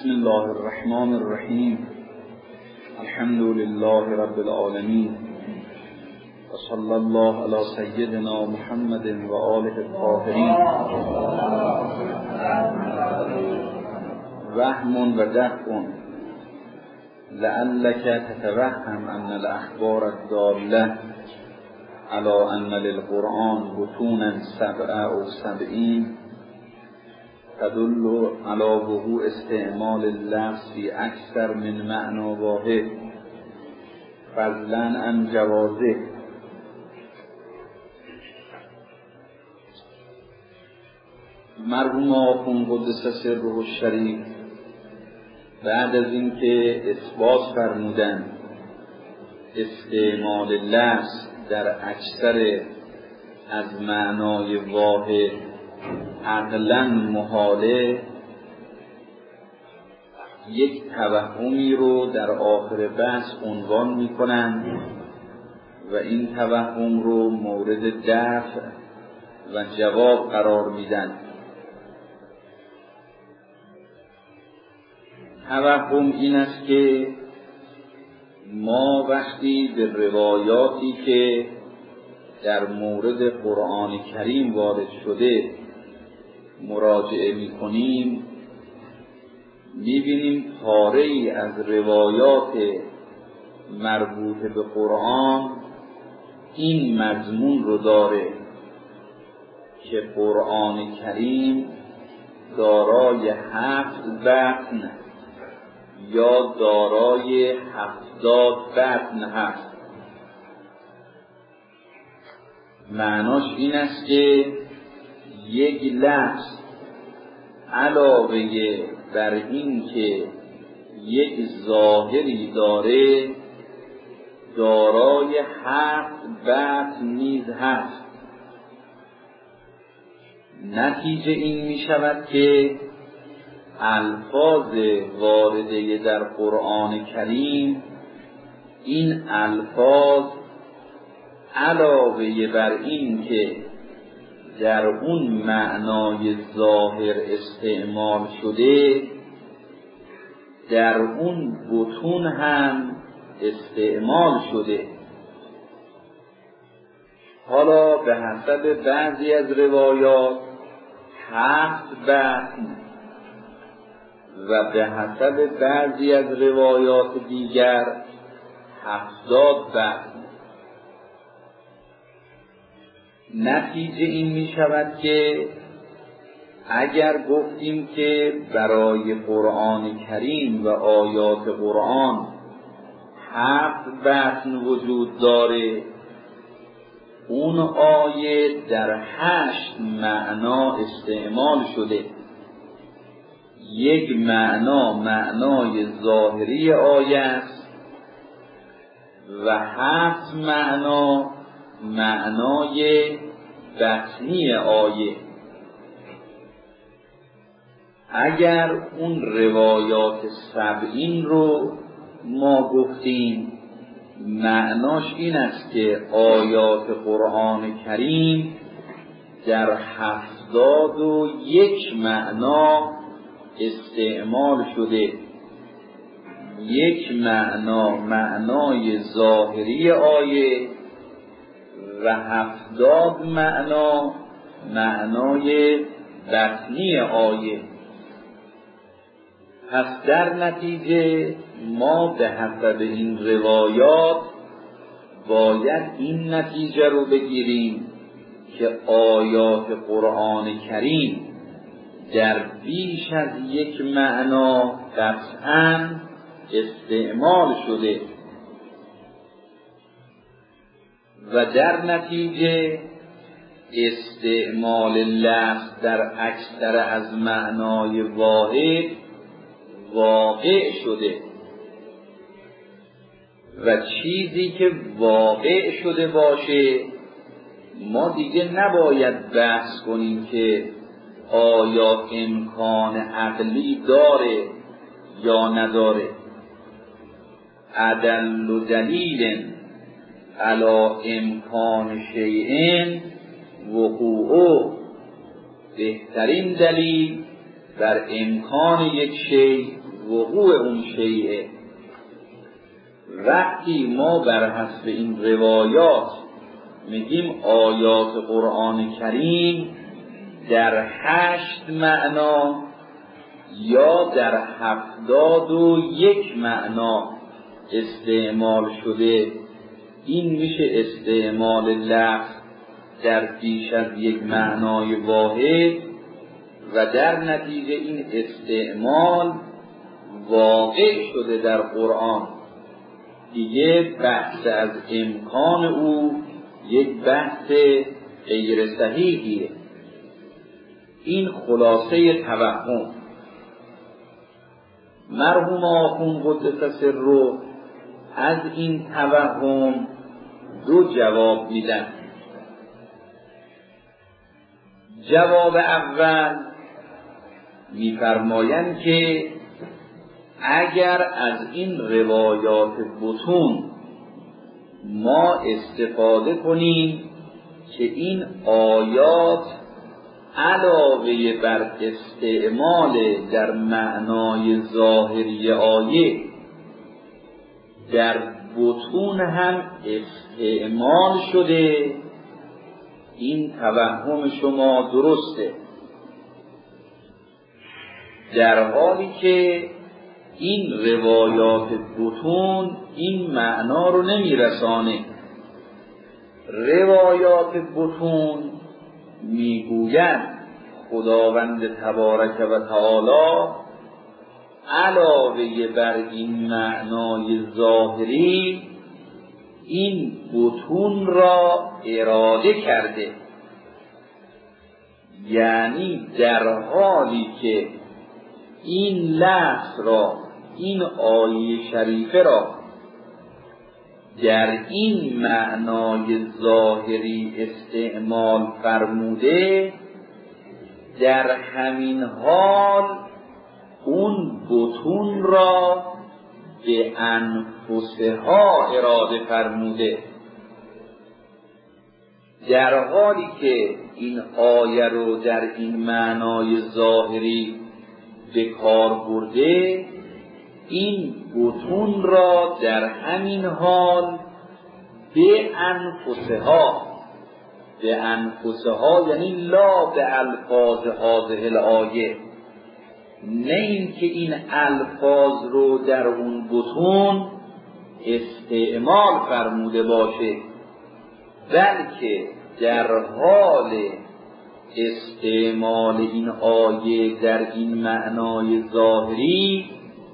بسم الله الرحمن الرحیم. الحمد لله رب العالمین و صلی الله علی سیدنا محمد و آله الطاهرین. وهم و دفع لعلک تتوهم ان الاخبار الداله على ان للقرآن بطونا 77 تدل على وقوع استعمال اللفظ في اکثر من معنى واحد فضلا عن جوازه. مرحوم آخوند قدس سره الشریف بعد از اینکه اثبات فرمودن استعمال لفظ در اکثر از معنای واحد عقلاً محاله، یک توهمی رو در آخر بحث عنوان می‌کنند و این توهم رو مورد دفع و جواب قرار میدن. توهم این است که ما وقتی به روایاتی که در مورد قرآن کریم وارد شده مراجعه می‌کنیم، می‌بینیم پاره‌ای از روایات مربوط به قرآن این مضمون رو داره که قرآن کریم دارای 7 بطن یا دارای 70 بطن هست. معناش این است که یک لفظ علاوه بر این که یک ظاهری داره دارای 7 بطن نیز هست. نتیجه این می شود که الفاظ وارده در قرآن کریم، این الفاظ علاوه بر این که در اون معنای ظاهر استعمال شده، در اون بطون هم استعمال شده. حالا به حسب بعضی از روایات 7 بطن و به حسب بعضی از روایات دیگر 70 بطن. نتیجه این می شود که اگر گفتیم که برای قرآن کریم و آیات قرآن 7 بطن وجود داره، اون آیه در 8 معنا استعمال شده. یک معنا معنای ظاهری آیه است و 7 معنا معنای بطنی آیه. اگر اون روایات 70 رو ما گفتیم، معناش این است که آیات قرآن کریم در 71 معنا استعمال شده. یک معنا معنای ظاهری آیه و 70 معنا معنای بطنی آیه. پس در نتیجه ما به حسب این روایات باید این نتیجه رو بگیریم که آیات قرآن کریم در بیش از یک معنا قطعاً استعمال شده و در نتیجه استعمال لفظ در اکثر از معنای واحد واقع شده و چیزی که واقع شده باشه ما دیگه نباید بحث کنیم که آیا امکان عقلی داره یا نداره. ادل دلیل علی امکان شیء وقوعه، بهترین دلیل بر امکان یک شی وقوع اون شیء. وقتی ما بر حسب این روایات میگیم آیات قرآن کریم در 8 معنا یا در 71 معنا استعمال شده، این میشه استعمال لفظ در بیش از یک معنای واحد و در نتیجه این استعمال واقع شده در قرآن. دیگه بحث از امکان او یک بحث غیر صحیحیه. این خلاصه توهم. مرحوم آخوند قدس سره از این توهم 2 جواب میدن. جواب اول میفرمایند که اگر از این روایات بطون ما استفاده کنیم که این آیات علاوه بر استعمال در معنای ظاهری آیه در بطون هم استعمال شده، این توهم شما درسته، در حالی که این روایات بطون این معنا رو نمیرسانه. روایات بطون میگویند خداوند تبارک و تعالی علاوه بر این معنای ظاهری این بطون را اراده کرده، یعنی در حالی که این لفظ را، این آیه شریفه را در این معنای ظاهری استعمال فرموده، در همین حال اون بطون را به انفسها اراده فرموده. در حالی که این آیه رو در این معنای ظاهری به کار برده، این بطون را در همین حال به انفسها یعنی لا به الفاظ هذه الآیه، نه این که این الفاظ رو در اون بطون استعمال فرموده باشه، بلکه در حال استعمال این آیه در این معنای ظاهری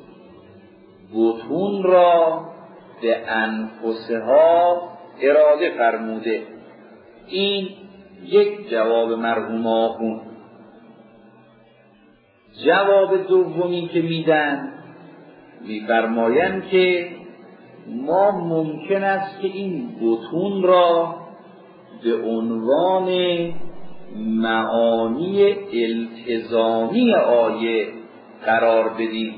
بطون را به انفسها اراده فرموده. این یک جواب مرحوم آخوند. جواب دومی که میدن میفرمایند که ما ممکن است که این بطون را به عنوان معانی التزامی آیه قرار بدیم.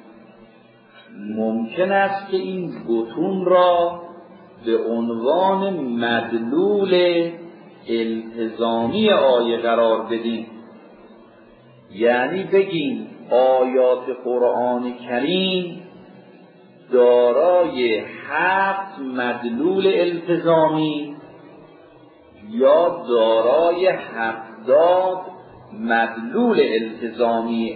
ممکن است که این بطون را به عنوان مدلول التزامی آیه قرار بدیم، یعنی بگیم آیات قرآن کریم دارای 7 مدلول التزامی یا دارای 70 مدلول التزامی.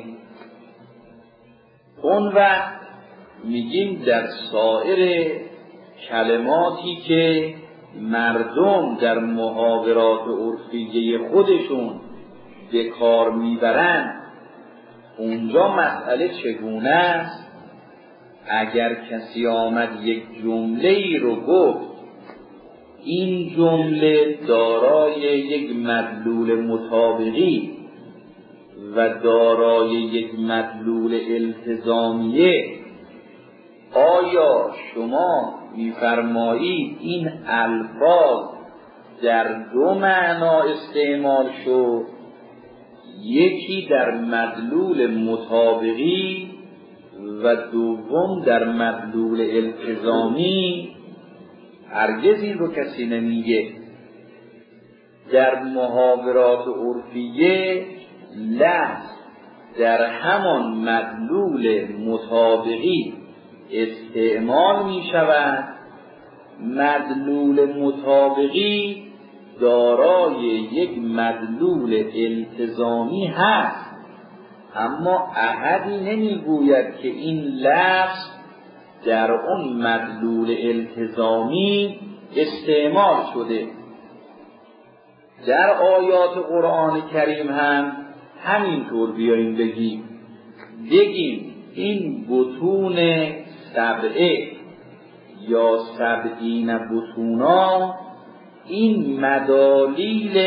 اون وقت میگیم در سایر کلماتی که مردم در محاورات عرفیه خودشون به کار میبرند، اونجا مسئله چگونه است؟ اگر کسی آمد یک جمله ای رو گفت، این جمله دارای یک مدلول مطابقی و دارای یک مدلول التزامیه، آیا شما می‌فرمایید این الفاظ در 2 معنا استعمال شد، یکی در مدلول مطابقی و دوم در مدلول التزامی؟ هرگز این رو کسی نمیگه. در محاورات عرفیه لفظ در همان مدلول مطابقی استعمال می شود. مدلول مطابقی دارای یک مدلول التزامی هست، اما احدی نمیگوید که این لفظ در اون مدلول التزامی استعمال شده. در آیات قرآن کریم هم همینطور بیاییم بگیم این بطون سبعه یا سبعین بطونا این مدالیل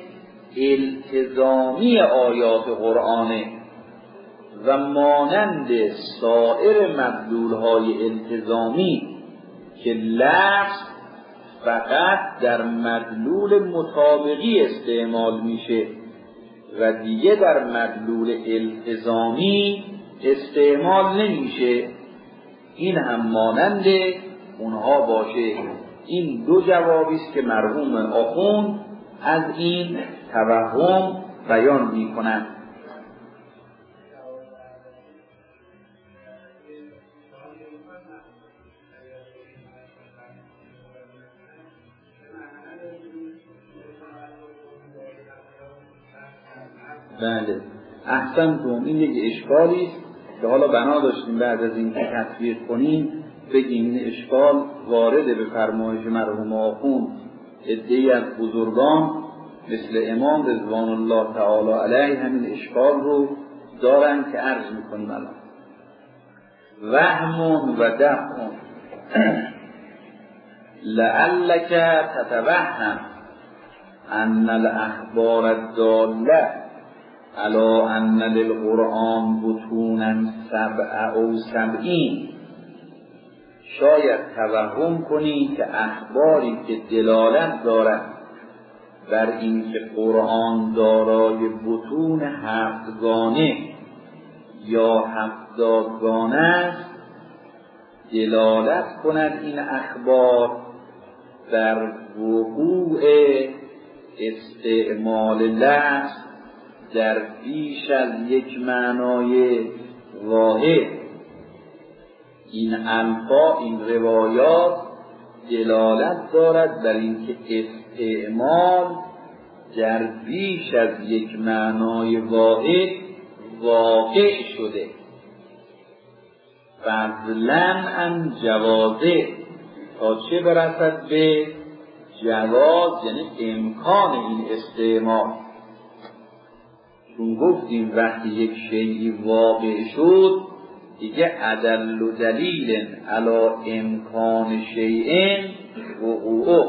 التزامی آیات قرآنه و مانند سایر مدلولهای التزامی که لفظ فقط در مدلول مطابقی استعمال میشه و دیگه در مدلول التزامی استعمال نمیشه، این هم مانند اونها باشه. این دو جوابی است که مرحوم آخوند از این توهم بیان میکنند. بله، احسنتم. این یک اشکالی است که حالا بنا داشتیم بعد از این که تطبیق کنیم بگیم این اشکال وارد به فرمایش مرحوم آخوند عده‌ای از بزرگان مثل امام رضوان الله تعالی علیه همین اشکال رو دارن که عرض میکنیم الان. وهم و دفع لعلک تتوهم ان الاخبار الداله علی ان للقرآن بطونا سبع او سبعین، شاید توهم کنی که اخباری که دلالت دارد بر این که قرآن دارای بطون هفتگانه یا هفتادگانه است، دلالت کند این اخبار بر وقوع استعمال لفظ در بیش از یک معنای واحد. این الفاظ، این روایات دلالت دارد بر اینکه استعمال در بیش از یک معنای واحد واقع شده. فضلاً عن جوازه، تا چه برسد به جواز، یعنی امکان این استعمال. چون گفتیم وقتی یک شیئی واقع شد دیگه ادل و دلیل علی امکان شیئن وقوع.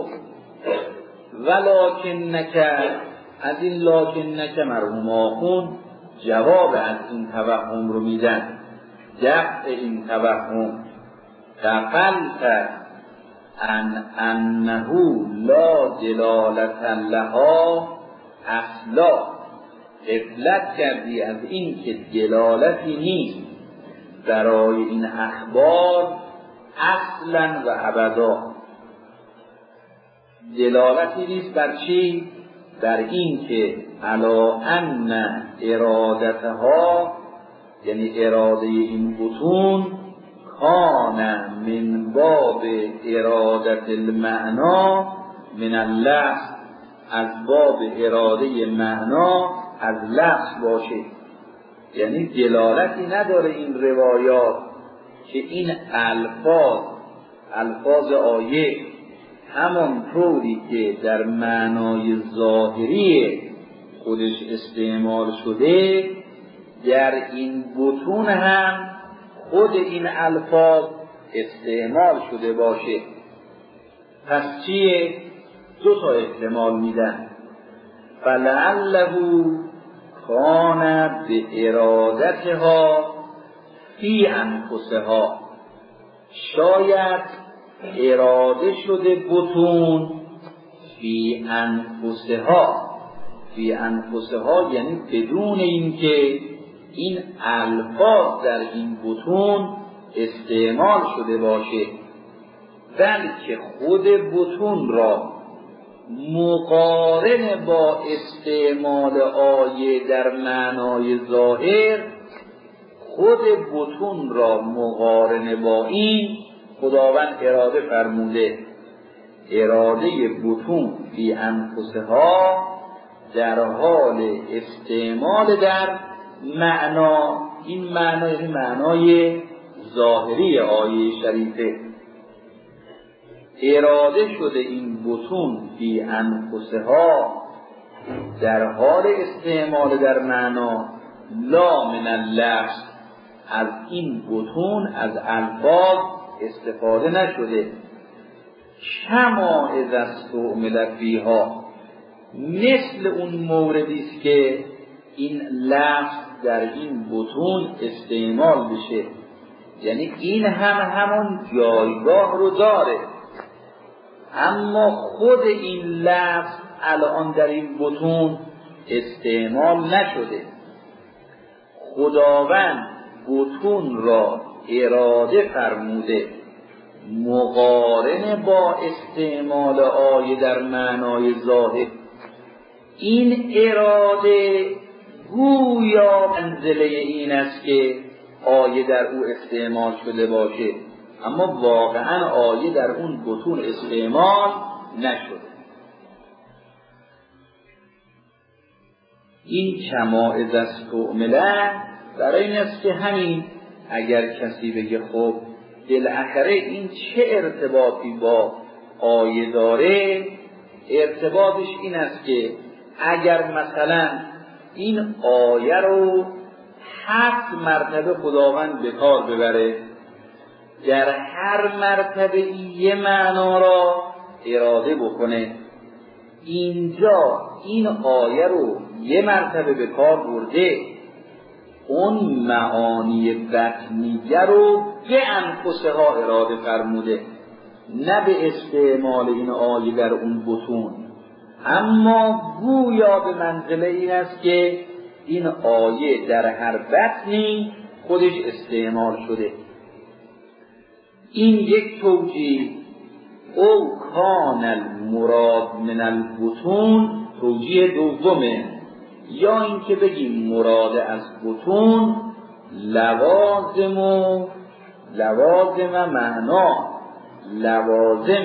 ولکنک، از این لکنک مرحوم آخوند جواب از این توهم رو میدن، دفع این توهم. غفلت عن انه لا دلالت لها اصلا، غفلت کردی از این که دلالتی نیست برای این اخبار اصلا و ابدا. دلالتی نیست بر چی؟ بر این که علی ان ارادتها، یعنی اراده این بطون، کان من باب ارادت المعنا من اللفظ، از باب اراده معنا از لفظ باشه. یعنی دلالتی نداره این روایات که این الفاظ آیه همان طوری که در معنای ظاهری خودش استعمال شده در این بطون هم خود این الفاظ استعمال شده باشه. پس چیه؟ دو تا احتمال میدن. فلعله کان به ارادتها فی انفسها، شاید اراده شده بطون فی انفسها. فی انفسها یعنی بدون اینکه این الفاظ در این بطون استعمال شده باشه، بلکه خود بطون را مقارن با استعمال آیه در معنای ظاهر خود بطون را مقارنه با این خداوند اراده فرموده. اراده بطون فی انفسها در حال استعمال در معنا، این معنا یعنی معنای ظاهری آیه شریفه. اراده شده این بطون فی انفسها در حال استعمال در معنا، لا من اللفظ، از این بطون از الفاظ استفاده نشده. کما اذا استعمل فیها، مثل اون موردی است که این لفظ در این بطون استعمال بشه، یعنی این هم همون جایگاه رو داره، اما خود این لفظ الان در این بطون استعمال نشده. خداوند بطون را اراده فرموده مقارن با استعمال آیه در معنای ظاهر. این اراده گویا منزله این است که آیه در او استعمال شده باشه، اما واقعا آیه در اون بطون استعمال نشده. این کما اذا استعمله برای این است که همین اگر کسی بگه خب بالاخره این چه ارتباطی با آیه داره، ارتباطش این است که اگر مثلا این آیه رو 7 مرتبه خداوند به کار ببره، در هر مرتبه یه معنا را اراده بکنه، اینجا این آیه رو یه مرتبه به کار برده، اون معانی بطنیه رو به انفسها اراده فرموده، نه به استعمال این آیه در اون بطون، اما گویا به منزله این است که این آیه در هر بطنی خودش استعمال شده. این یک توجیه. او کان المراد من البطون توجیه دومه، یا اینکه بگیم مراد از بطون لوازم معنا، لوازم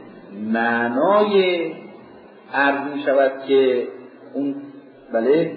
معنای عرض می شود که اون بله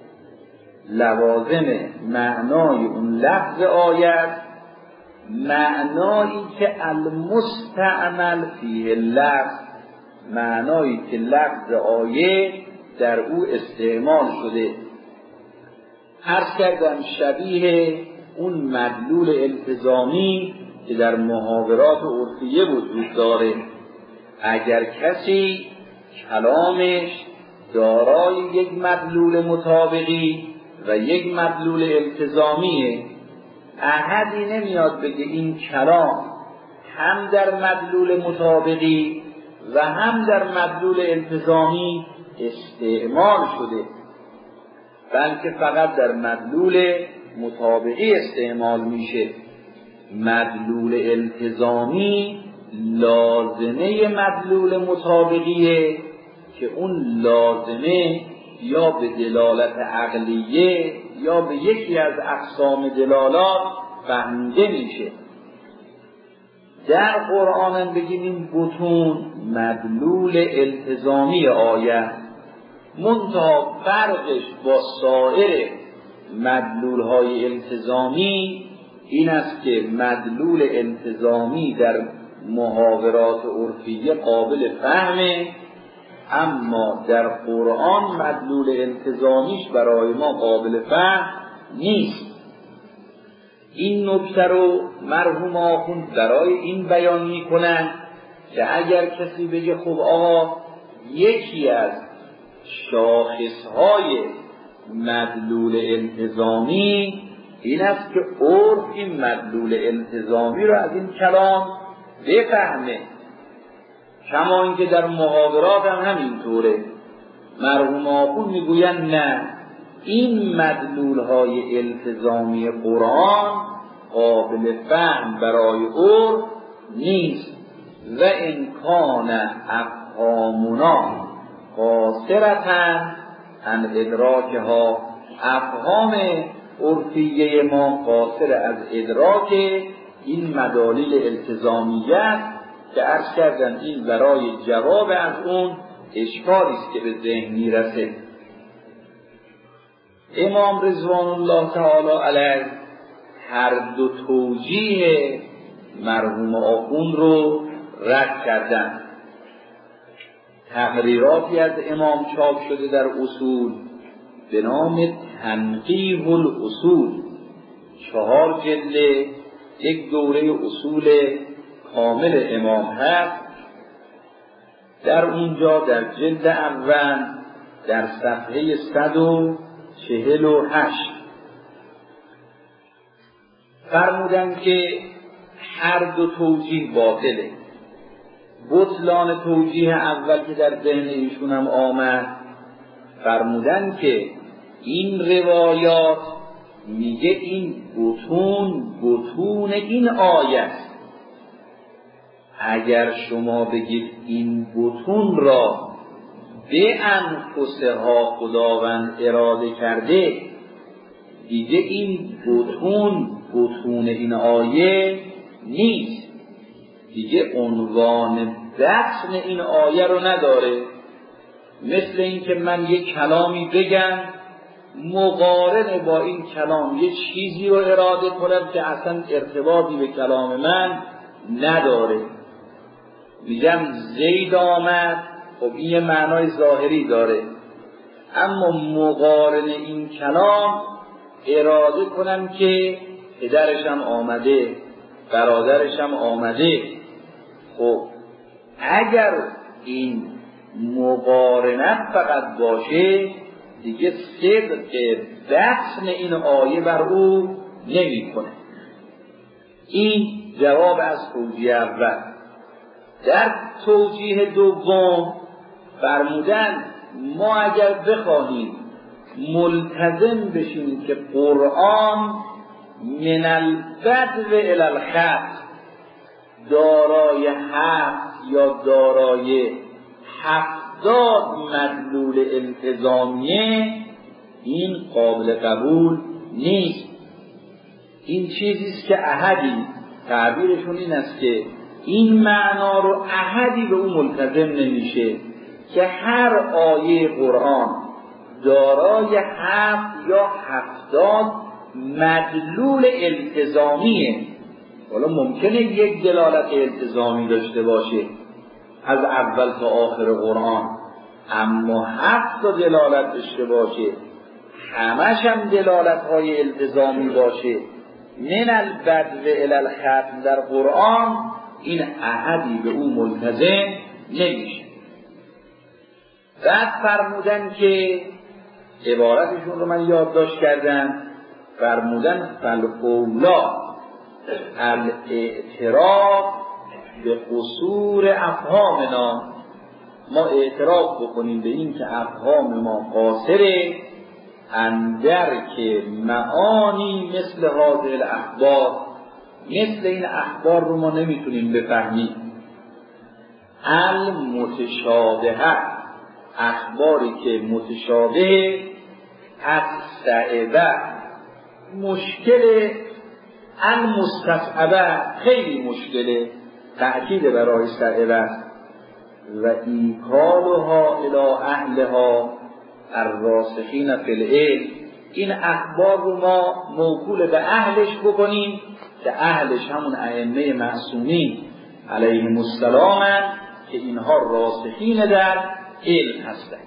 لوازم معنای اون لفظ آیت، معنایی که المستعمل فیه لفظ، معنایی که لفظ آیه در او استعمال شده. عرض کردم شبیه اون مدلول التزامی که در محاورات عرفیه وجود داره. اگر کسی کلامش دارای یک مدلول مطابقی و یک مدلول التزامیه، احدی نمیاد بگه این کلام هم در مدلول مطابقی و هم در مدلول التزامی استعمال شده، بلکه فقط در مدلول مطابقی استعمال میشه. مدلول التزامی لازمه مدلول مطابقیه که اون لازمه یا به دلالت عقلیه یا به یکی از اقسام دلالات فهمیده میشه. در قرآن بگیم این بطون مدلول التزامی آیه، منتها فرقش با سایر مدلولهای التزامی این است که مدلول التزامی در محاورات عرفیه قابل فهمه، اما در قرآن مدلول التزامیش برای ما قابل فهم نیست. این نکته رو مرحوم آخوند برای این بیان میکنن که اگر کسی بگه خب آقا یکی از شاخصهای مدلول التزامی این است که عرف این مدلول التزامی رو از این کلام بفهمه، کما اینکه در محاورات هم همینطوره. مرحوم آخوند میگوین نه، این مدلولهای التزامی قرآن قابل فهم برای عرف نیست. و امکان افهامنا قاصرتن عن ادراکها، افهام عرفیه ما قاصر از ادراک این مدالیل التزامیه است که عرض کردن این برای جواب از اون اشکالی است که به ذهن میرسه. امام رضوان الله تعالی علیه هر دو توجیه مرحوم آخوند رو رد کردن. تقریراتی از امام چاپ شده در اصول به نام تنقیح الاصول، 4 جلد، یک دوره اصول کامل امام هست. در اونجا در جلد اول در صفحه 148 فرمودن که هر دو توجیه باطله. بطلان توجیه اول که در ذهن ایشون هم آمد، فرمودن که این روایات میگه این بطون این آیه است. اگر شما بگید این بطون را به انفسها خداوند اراده کرده، دیگه این بطون این آیه نیست، دیگه عنوان بطن این آیه رو نداره. مثل این که من یک کلامی بگم مقارن با این کلام یه چیزی رو اراده کنم که اصلا ارتباطی به کلام من نداره. میگم زید آمد، خب این یه معنای ظاهری داره، اما مقارن این کلام اراده کنم که پدرشم آمده، برادرشم آمده. خب اگر این مقارنت فقط باشه، دیگه صدق بطن این آیه بر او نمی کنه. این جواب از توجیه اول. در توجیه دوم فرمودن ما اگر بخواهیم ملتزم بشیم که قرآن من البدو الی الخط دارای 7 یا دارای 70 مدلول التزامیه، این قابل قبول نیست. این چیزیست که احدی، تعبیرشون این است که این معنا رو احدی به اون ملتزم نمیشه که هر آیه قرآن دارای 7 یا 70 مدلول التزامیه. حالا ممکنه یک دلالت التزامی داشته باشه از اول تا آخر قرآن، اما 7 تا دلالت داشته باشه، همش هم دلالت های التزامی باشه، من البدو الی الختم در قرآن، این احدی به اون ملتزم نمیشه. بعد فرمودن که عبارتشون رو من یادداشت کردم، فرمودن فالاولی الاعتراف به قصور افهامنا، ما اعتراف بکنیم به این که افهام ما قاصره اندر که معانی مثل هذه الاخبار، مثل این اخبار رو ما نمیتونیم بفهمیم. المتشابهه، اخباری که متشابه، الصعبه، مشکل، المستصعبه، خیلی مشکله، تأکید برای صعبه است، و ایکالها الی اهلها الراسخین فی العلم، این اخبار رو ما موکول به اهلش بکنیم که اهلش همون ائمه معصومین علیهم السلام که اینها راسخین در علم هستند.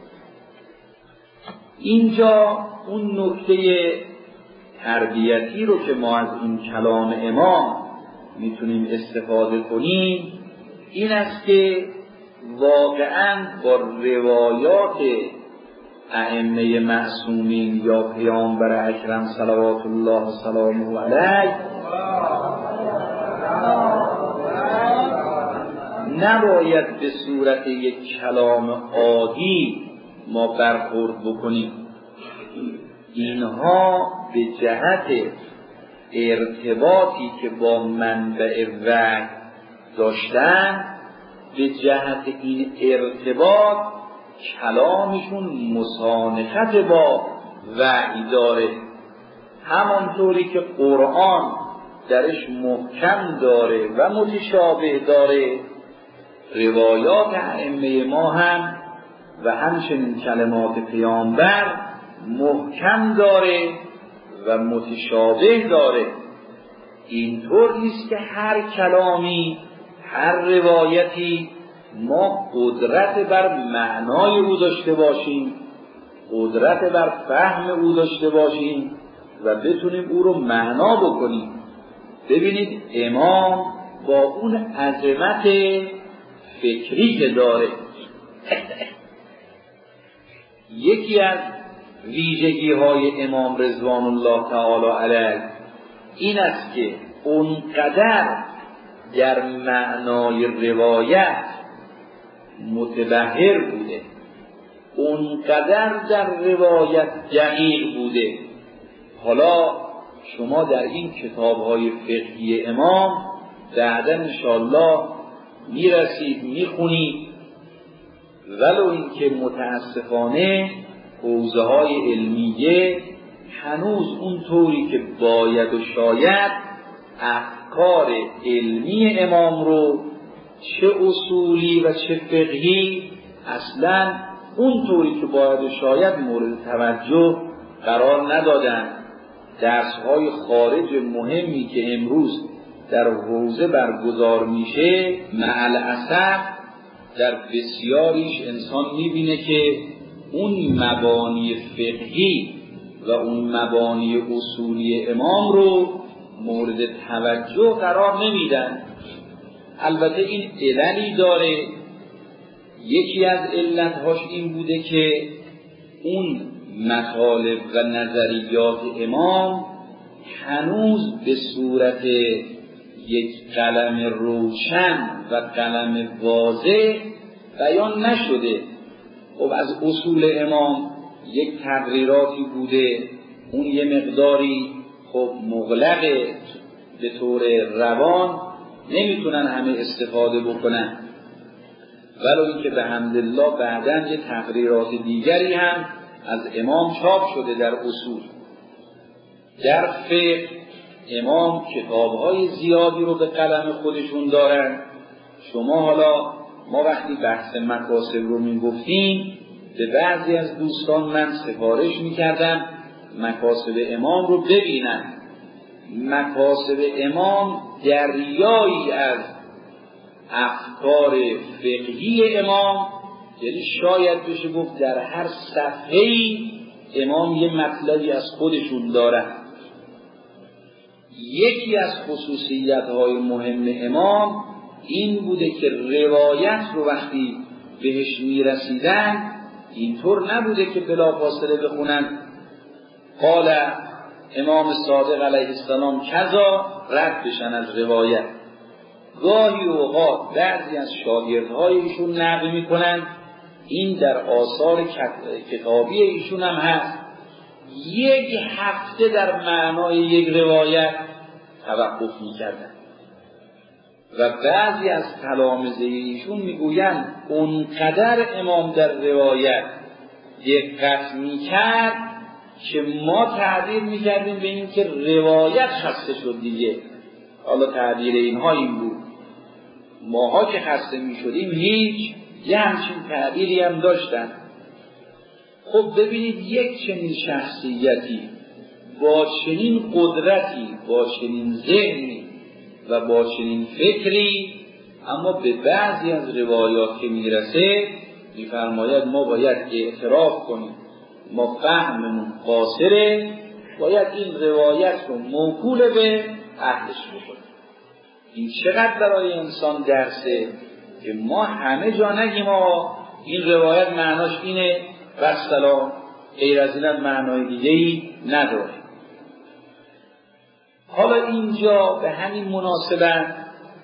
اینجا اون نکته تربیتی رو که ما از این کلام امام میتونیم استفاده کنیم این است که واقعاً با روایات ائمه معصومین یا پیامبر اکرم صلوات الله و سلامه علیه نباید به صورت یک کلام عادی ما برخورد بکنیم. اینها به جهت ارتباطی که با منبع وحی داشتن، به جهت این ارتباط کلامشون مسانخت با وحی داره. همانطوری که قرآن درش محکم داره و متشابه داره، روایات ائمه ما هم و همچنین کلمات پیامبر محکم داره و متشابه داره. اینطور نیست که هر کلامی، هر روایتی ما قدرت بر معنای او داشته باشیم، قدرت بر فهم او داشته باشیم و بتونیم او رو معنا بکنیم. ببینید امام با اون عظمت فکری که داره، یکی از ویژگی های امام رضوان الله تعالی علیه این است که اونقدر در معنای روایت متبحر بوده، اونقدر در روایت دقیق بوده. حالا شما در این کتاب‌های فقهی امام بعداً انشاءالله میرسید میخونید، ولو اینکه متاسفانه حوزه‌های علمیه هنوز اونطوری که باید و شاید افکار علمی امام رو چه اصولی و چه فقهی اصلاً اونطوری که باید و شاید مورد توجه قرار ندادن. درس‌های خارج مهمی که امروز در حوزه برگزار میشه، مع الاسف در بسیاریش انسان میبینه که اون مبانی فقهی و اون مبانی اصولی امام رو مورد توجه قرار نمیدن. البته این عللی داره. یکی از علتهاش این بوده که اون مطالب و نظریات امام هنوز به صورت یک قلم روشن و قلم واضح بیان نشده. خب از اصول امام یک تغییراتی بوده، اون یه مقداری خب مغلقه، به طور روان نمیتونن همه استفاده بکنن، ولو اینکه به حمدالله بعداً یه تغییرات دیگری هم از امام چاپ شده در اصول. در فقه امام کتاب‌های زیادی رو به قلم خودشون دارن. شما حالا ما وقتی بحث مکاسب رو میگفتیم به بعضی از دوستان من سفارش میکردم مکاسب امام رو ببینن. مکاسب امام دریایی از افکار فقهی امام، یعنی شاید بشه گفت در هر صفحه‌ای امام یه مطلبی از خودشون دارن. یکی از خصوصیت‌های مهم امام این بوده که روایت رو وقتی بهش میرسیدن اینطور نبوده که بلافاصله بخونن قال امام صادق علیه السلام کذا رد بشن از روایت. گاهی اوقات بعضی از شاگردهای ایشون نقل میکنن، این در آثار کتابی ایشون هم هست، یک هفته در معنای یک روایت توقف میکردن و بعضی از تلامذه ایشون میگویند اونقدر امام در روایت دقت میکرد که ما تعبیر میکردیم به این که روایت خسته شد دیگه. حالا تعبیر اینها این بود، ماها که خسته میشدیم هیچ، یه همچین تعبیری هم داشتن. خب ببینید یک چنین شخصیتی با چنین قدرتی، با چنین ذهنی و با چنین فکری، اما به بعضی از روایات که میرسه میفرماید ما باید اعتراف کنیم ما فهممون قاصره، باید این روایت رو موکول به اهلش بکنیم. این چقدر برای انسان درسه که ما همه جا نگیم آقا این روایت معناش اینه و سلام، غیر از این معنای دیگه‌ای نداره. حالا اینجا به همین مناسبت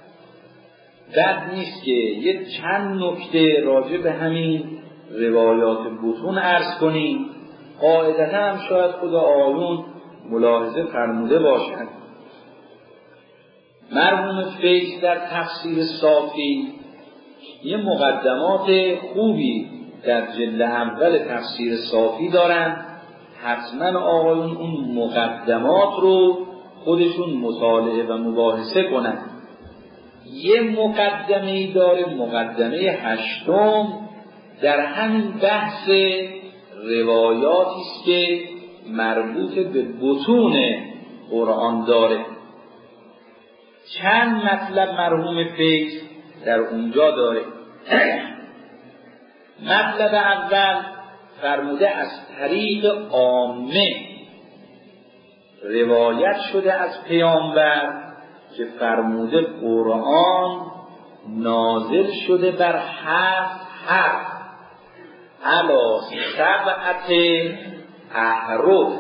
بد نیست که یه چند نکته راجع به همین روایات بطون عرض کنیم. قاعدتا هم شاید خدا آیون ملاحظه فرموده باشند. مرحوم فیض در تفسیر صافی یه مقدمات خوبی در جلد اول تفسیر صافی دارن. حتما آقایون اون مقدمات رو خودشون مطالعه و مباحثه کنن. یه مقدمه‌ای داره، مقدمه 8 در همین بحث روایاتی است که مربوط به بطون قرآن داره. چند مطلب مرحوم فیض در اونجا داره. مطلب اول فرموده از طریق عامه روایت شده از پیامبر که فرموده قرآن نازل شده بر 7 حرف علی 7 احرف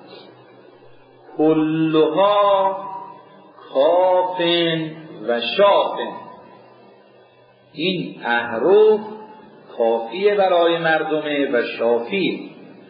کلها کاف و شاف. این احرف کافیه برای مردمه و شافیه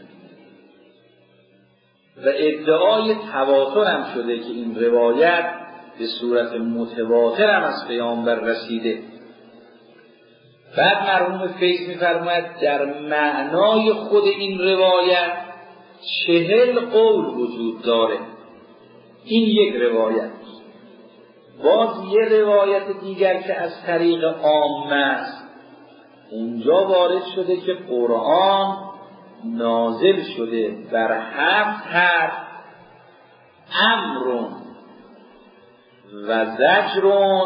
و ادعای تواتر هم شده که این روایت به صورت متواتر هم از پیامبر رسیده. بعد مرحوم فیض می‌فرماید در معنای خود این روایت 40 قول وجود داره. این یک روایت. باز یه روایت دیگر که از طریق عامه است، اونجا وارد شده که قرآن نازل شده بر 7 حرف امر و زجر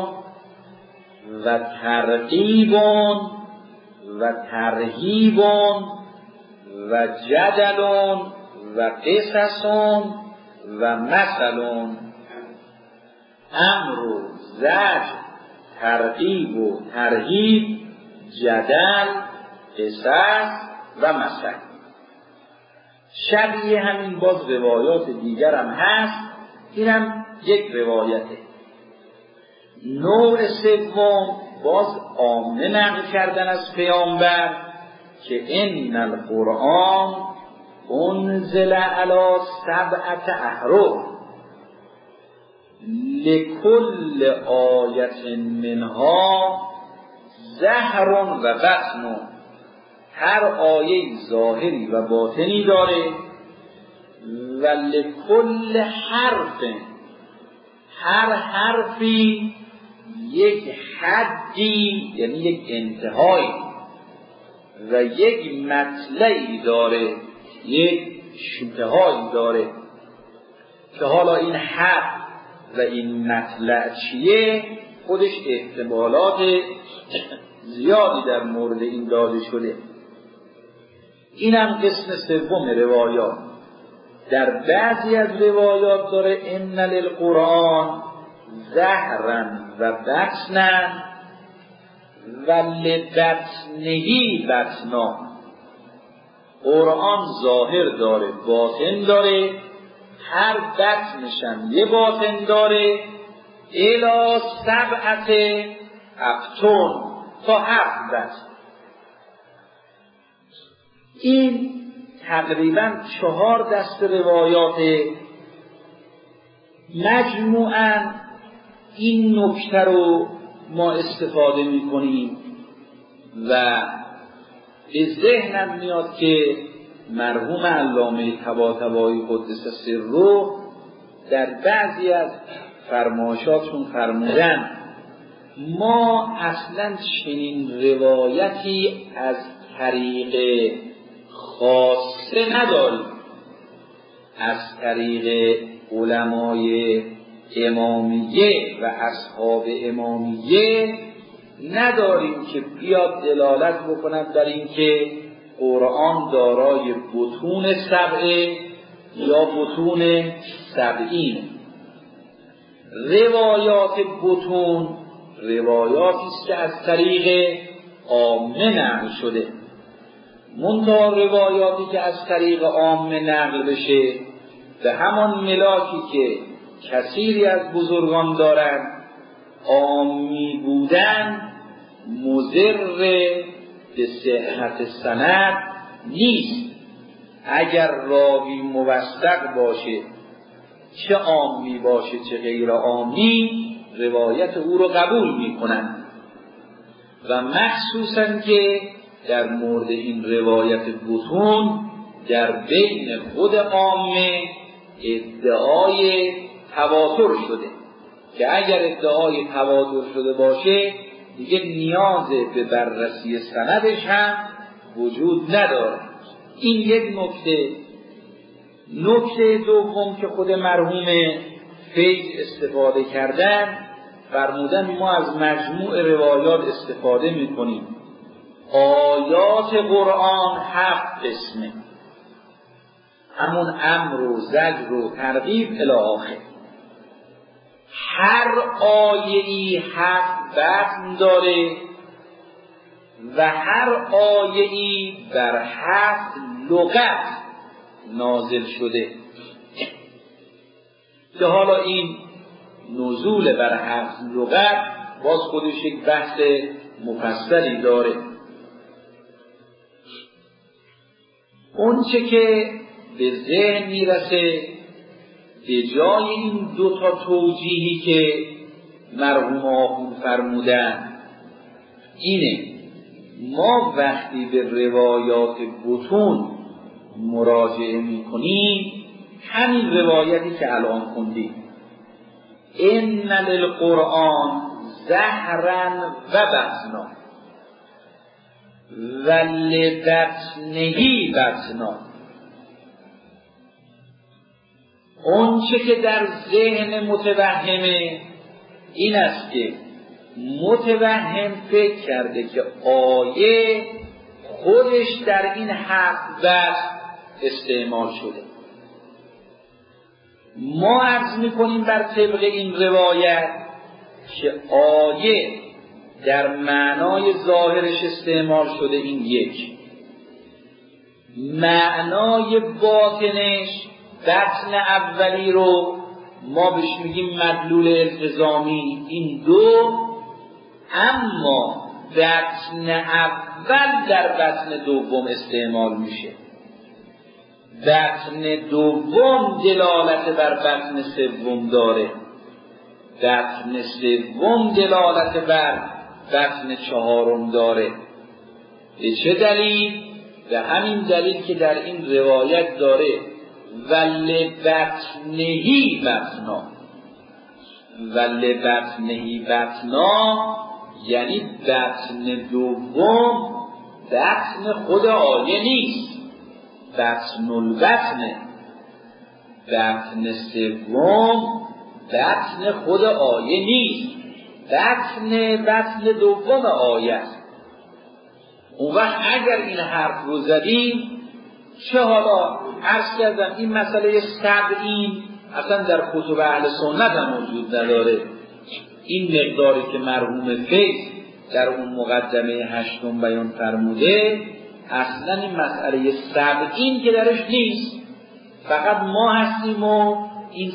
و ترغیب و ترهیب و جدل و قصص و مثل. امر و زجر، ترغیب و ترهیب، جدل، قصص و مثل. شبیه همین باز روایات دیگر هم هست. اینم یک روایته. نوع سوم باز عامه نقل کردن از پیامبر که ان القرآن انزل علی 7 احرف لکل آیة منها ظاهر و باطن. هر آیه ظاهری و باطنی داره و لکل حرف، هر حرفی یک حدی یعنی یک انتهایی و یک مطلعی داره، یک انتهایی داره که حالا این حرف و این مطلع چیه خودش احتمالات زیادی در مورد این داده شده. اینم قسم سوم روایات. در بعضی از روایات داره ان للقرآن ظهرا و بطنا و لبطنه بطنا. قرآن ظاهر داره، باطن داره، هر بطنشم یه باطن داره. الی 7 ابطن، تا 7 بطن. این تقریبا 4 دست روایات. مجموعاً این نکته رو ما استفاده می‌کنیم و به ذهنم میاد که مرحوم علامه طباطبایی قدس سره در بعضی از فرمایشاتشون فرمودن ما اصلاً چنین روایتی از طریق خاصه نداریم، از طریق علمای امامیه و اصحاب امامیه نداریم که بیاد دلالت بکند در این که قرآن دارای بطون 7 یا بطون 70. روایات بطون روایاتی است که از طریق عامه نقل شده. منتها روایاتی که از طریق عامه نقل بشه به همان ملاکی که کثیری از بزرگان دارند، عامی بودن مضر به صحت سند نیست. اگر راوی موثق باشه، چه عامی باشه چه غیر عامی، روایت او رو قبول میکنن. و مخصوصا که در مورد این روایت بطون در بین خود عامه ادعای تواتر شده که اگر ادعای تواتر شده باشه دیگه نیاز به بررسی سندش هم وجود نداره. این یک نکته. نکته دوم که خود مرحوم فیض استفاده کردن، فرمودن ما از مجموع روایات استفاده میکنیم. آیات قرآن 7 قسمه، همون امر و زجر و ترغیب الی آخر. هر آیه‌ای 7 بطن داره و هر آیه‌ای بر 7 لغت نازل شده که حالا این نزول بر 7 لغت باز خودش یک بحث مفصلی داره. اون چه که به ذهن میرسه به جای این 2 تا توجیهی که مرحوم آخوند فرمودن اینه: ما وقتی به روایات بطون مراجعه میکنیم، همین روایتی که الان خوندیم ان للقرآن زهرا و بطنا و لبطنه بطنا، اون چه که در ذهن متوهمه این است که متوهم فکر کرده که آیه خودش در این 7 بطن استعمال شده. ما عرض میکنیم بر طبق این روایت که آیه در معنای ظاهرش استعمال شده این یک، معنای باطنش بطن اولی رو ما بهش میگیم مدلول التزامی این 2، اما بطن اول در بطن دوم استعمال میشه. بطن دوم دلالت بر بطن سوم داره، بطن سوم دلالت بر بطن چهارم داره. به چه دلیل؟ به همین دلیل که در این روایت داره ولبطنهی بطنا. ولبطنهی بطنا یعنی بطن دوم بطن خود آیه نیست، بطن البطنه. بطن سوم بطن خود آیه نیست، بطن دوم آیه است. اون وقت اگر این حرف رو زدیم، چه حالا عرض کردم این مسئله سبعین اصلا در کتب اهل سنت هم وجود نداره. این مقداری که مرحوم فیض در اون مقدمه 8 بیان فرموده اصلا این مسئله سبعین که درش نیست، فقط ما هستیم و این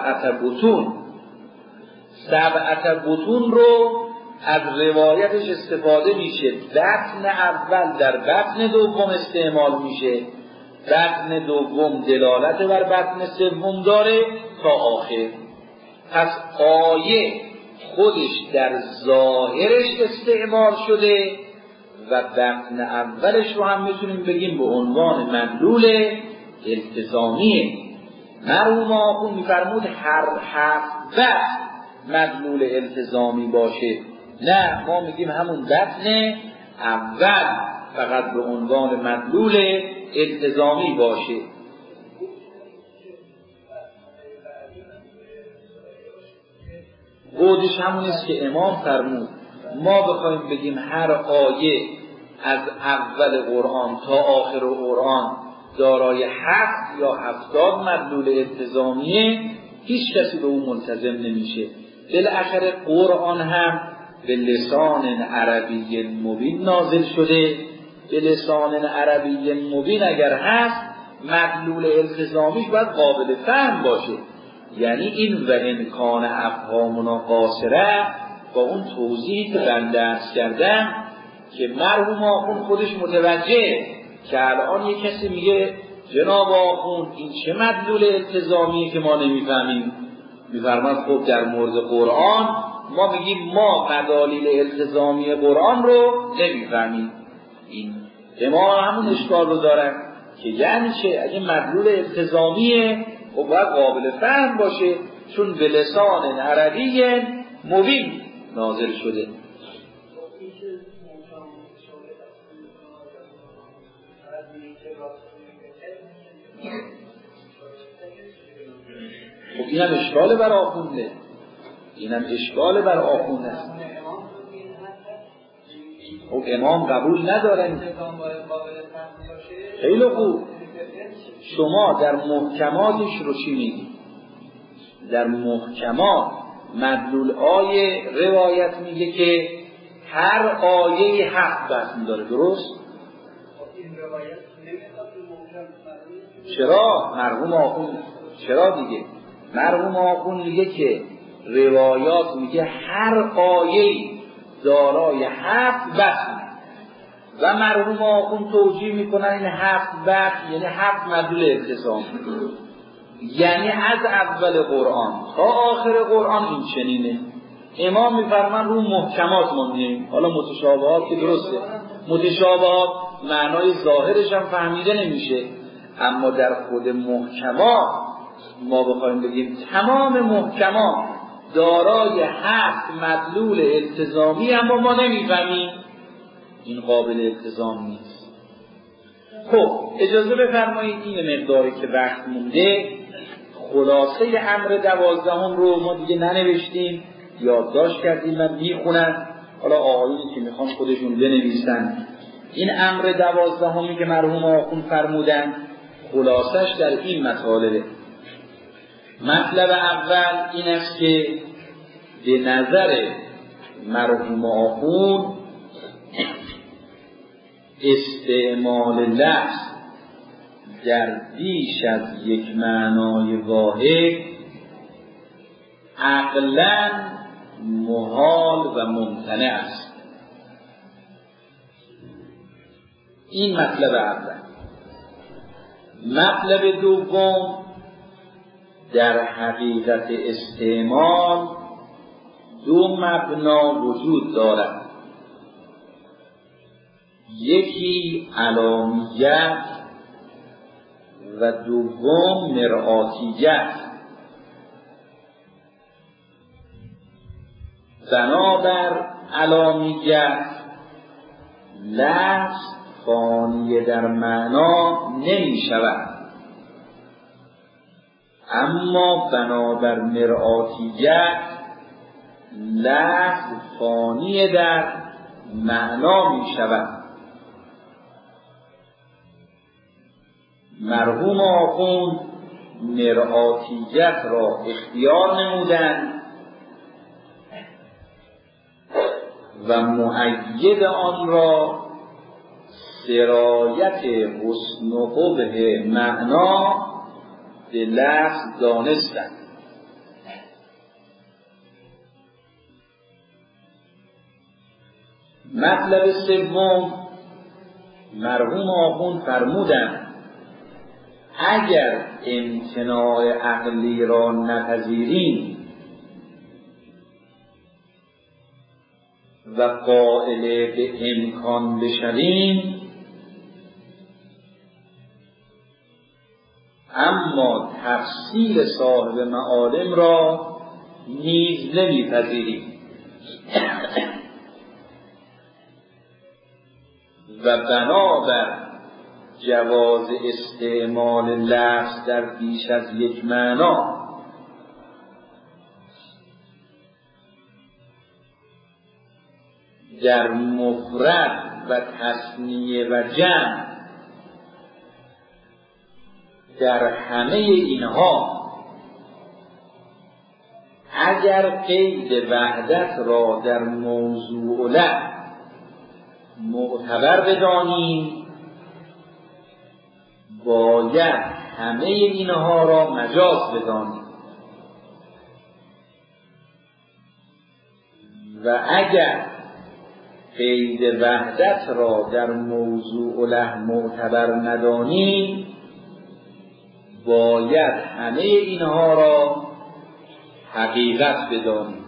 سبعت بطون رو از روایتش استفاده میشه. بطن اول در بطن دوم استعمال میشه، بطن دوم دلالت بر بطن سوم داره تا آخر. پس آیه خودش در ظاهرش استعمال شده و بطن اولش رو هم میتونیم بگیم به عنوان مدلول التزامیه. مرحوم آخوند میفرمود هر 7 بطن مدلول التزامی باشه، نه ما میگیم همون بطن اول فقط به عنوان مدلول التزامی باشه. خودش همون است که امام فرمود ما بخوایم بگیم هر آیه از اول قرآن تا آخر قرآن دارای 7 یا 70 مدلول التزامیه، هیچ کسی به اون ملتزم نمیشه. بالاخره قرآن هم به لسان عربی مبین نازل شده. به لسان عربی مبین اگر هست مدلول التزامیش باید قابل فهم باشه. یعنی این و امکان افهامنا قاصره با اون توضیحی که بنده عرض کردم که مرحوم آخوند خودش متوجه که الان یک کسی میگه جناب آخوند این چه مدلول التزامیه که ما نمیفهمیم. میفرماید خب در مورد قرآن ما میگیم ما مدالیل التزامی قرآن رو نمیفهمیم. این امام همون اشکال رو دارن که یعنی چه؟ اگه مدلول التزامیه و باید قابل فهم باشه، چون به لسان عربی مبین نازل شده. خب اینم اشکال بر آخونده، اینم اشکال بر آخونده است. خب امام قبول ندارن. خیلی خوب، شما در محکماتش رو چی میگی؟ در محکمات مدلول آیه روایت میگه که هر آیه حق بس داره، درست؟ چرا؟ مرحوم آخوند چرا دیگه؟ مرحوم آخوند میگه که روایات میگه هر آیه دارای هفت بس و مرحوم آخوند توجیه میکنن این هفت بس یعنی هفت مدلول التزام، یعنی از اول قرآن تا آخر قرآن این چنینه. امام میفرمان رو محکمات ما میگیم. حالا متشابهات که درسته، متشابهات معنای ظاهرش هم فهمیده نمیشه، اما در خود محکمات ما بخوایم بگیم تمام محکمات دارای هفت مدلول التزامی، اما ما نمیفهمیم، این قابل التزام نیست. خب اجازه بفرمایید این مقداری که وقت مونده خلاصه امر 12 رو ما دیگه ننوشتیم، یادداشت کردیم، من میخونم، حالا آقایونی که میخوان خودشون بنویسن. این امر 12 که مرحوم آخوند فرمودن خلاصش در این مطالبه. مطلب اول این است که به نظر مرحوم آخوند استعمال لفظ در بیش از یک معنای واحد عقلاً محال و ممتنع است. این مطلب اول. مطلب دوم، در حقیقت استعمال دو مبنا وجود دارد، یکی علامیت و دوم مرآتیت. بنابر علامیت لفظ فانی در معنا نمی شود، اما بنابر مرآتیت لفظ فانی در معنا می شود. مرحوم آخوند مرآتیت را اختیار نمودند و مؤید آن را سرایت حسن و قبح معنا به لفظ دانستند. مطلب سوم، مرحوم آخوند فرمودند اگر امتناع عقلی را نپذیریم و قائل به امکان بشویم، اما تفصیل صاحب معالم را نیز نمیپذیریم و بنابر جواز استعمال لفظ در بیش از یک معنا در مفرد و تثنیه و جمع، در همه اینها اگر قید وحدت را در موضوع له معتبر بدانیم، باید همه اینها را مجاز بدانیم و اگر قید وحدت را در موضوع له معتبر ندانیم، باید همه اینها را حقیقت بدانیم.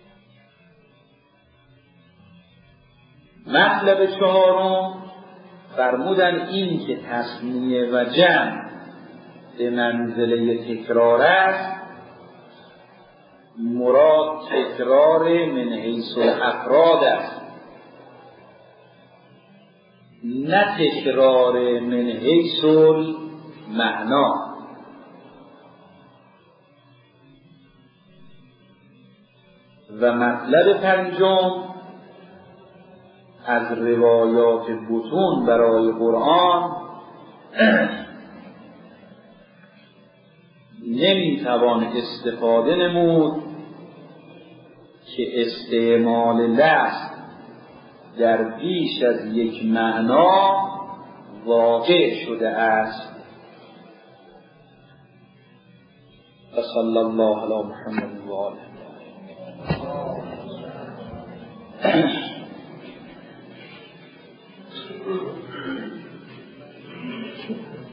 مطلب چهارم فرمودن این که تسمیه و جمع به منزله تکرار است، مراد تکرار من حیث الافراد است، نه تکرار من حیث المعنا. و مطلب پنجم از روایات بطون برای قرآن نمیتوان استفاده نمود که استعمال لفظ در بیش از یک معنا واقع شده است. و صلی الله علی محمد و آله.